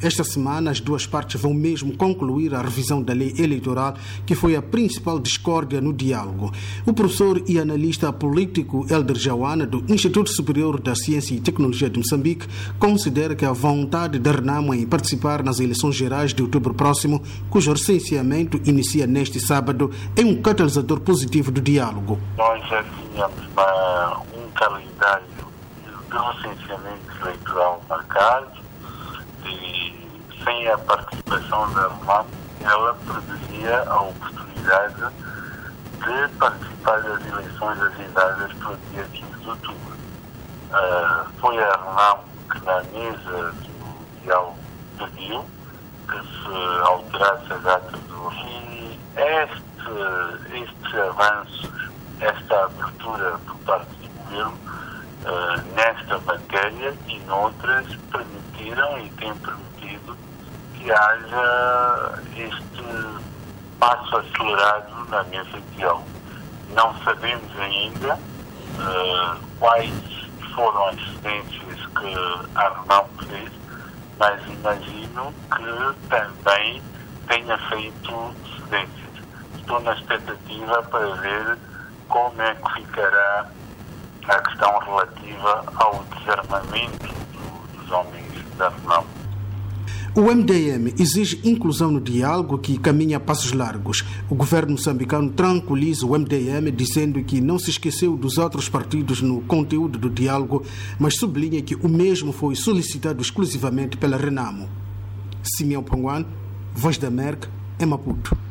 Esta semana, as duas partes vão mesmo concluir a revisão da lei eleitoral, que foi a principal discórdia no diálogo. O professor e analista político Elder Jawana, do Instituto Superior da Ciência e Tecnologia de Moçambique, considera que a vontade da Renamo em participar nas eleições gerais de outubro próximo, cujo recenseamento inicia neste sábado, é um catalisador positivo do diálogo. Nós já tínhamos um calendário de recenseamento eleitoral marcado e sem a participação da Renamo, ela perderia a oportunidade de participar das eleições agendadas para o dia 15 de outubro. Foi a Renamo que na mesa do diálogo pediu que se alterasse a data do fim. Estes avanços, esta abertura por parte do governo nesta matéria e noutras permitiram e têm permitido que haja este passo acelerado na mesa de diálogo. Não sabemos ainda quais foram as cedências que a Renamo fez, mas imagino que também tenha feito cedências. Estou na expectativa para ver como é que ficará a questão relativa ao desarmamento dos homens da Renamo. O MDM exige inclusão no diálogo que caminha a passos largos. O governo moçambicano tranquiliza o MDM dizendo que não se esqueceu dos outros partidos no conteúdo do diálogo, mas sublinha que o mesmo foi solicitado exclusivamente pela Renamo. Simeão Panguan, Voz da América, em Maputo.